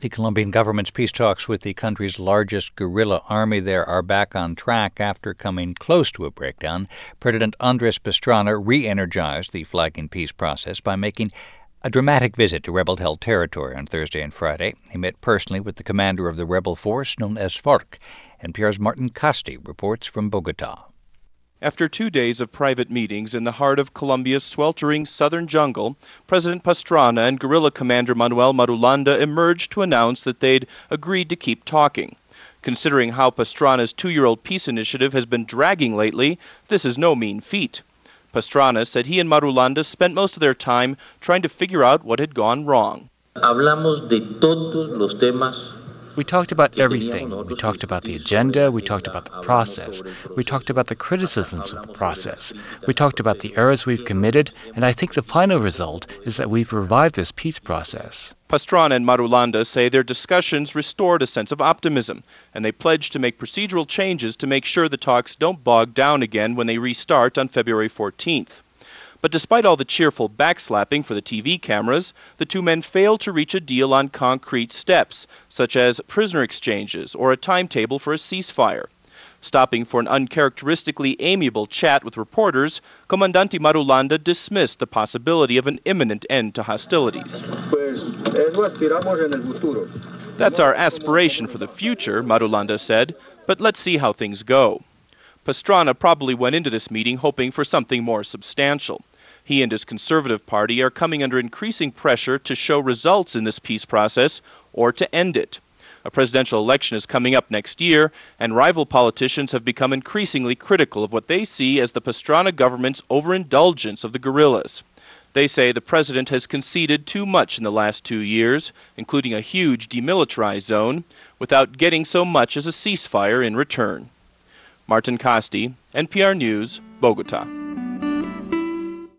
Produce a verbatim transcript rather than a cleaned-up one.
The Colombian government's peace talks with the country's largest guerrilla army there are back on track after coming close to a breakdown. President Andres Pastrana re-energized the flagging peace process by making a dramatic visit to rebel-held territory on Thursday and Friday. He met personally with the commander of the rebel force known as FARC. N P R's Martin Casti reports from Bogota. After two days of private meetings in the heart of Colombia's sweltering southern jungle, President Pastrana and guerrilla commander Manuel Marulanda emerged to announce that they'd agreed to keep talking. Considering how Pastrana's two-year-old peace initiative has been dragging lately, this is no mean feat. Pastrana said he and Marulanda spent most of their time trying to figure out what had gone wrong. Hablamos de todos los temas. We talked about everything. We talked about the agenda. We talked about the process. We talked about the criticisms of the process. We talked about the errors we've committed, and I think the final result is that we've revived this peace process. Pastrana and Marulanda say their discussions restored a sense of optimism, and they pledged to make procedural changes to make sure the talks don't bog down again when they restart on February fourteenth. But despite all the cheerful backslapping for the T V cameras, the two men failed to reach a deal on concrete steps, such as prisoner exchanges or a timetable for a ceasefire. Stopping for an uncharacteristically amiable chat with reporters, Comandante Marulanda dismissed the possibility of an imminent end to hostilities. That's our aspiration for the future, Marulanda said, but let's see how things go. Pastrana probably went into this meeting hoping for something more substantial. He and his Conservative Party are coming under increasing pressure to show results in this peace process or to end it. A presidential election is coming up next year, and rival politicians have become increasingly critical of what they see as the Pastrana government's overindulgence of the guerrillas. They say the president has conceded too much in the last two years, including a huge demilitarized zone, without getting so much as a ceasefire in return. Martin Casti, N P R News, Bogota.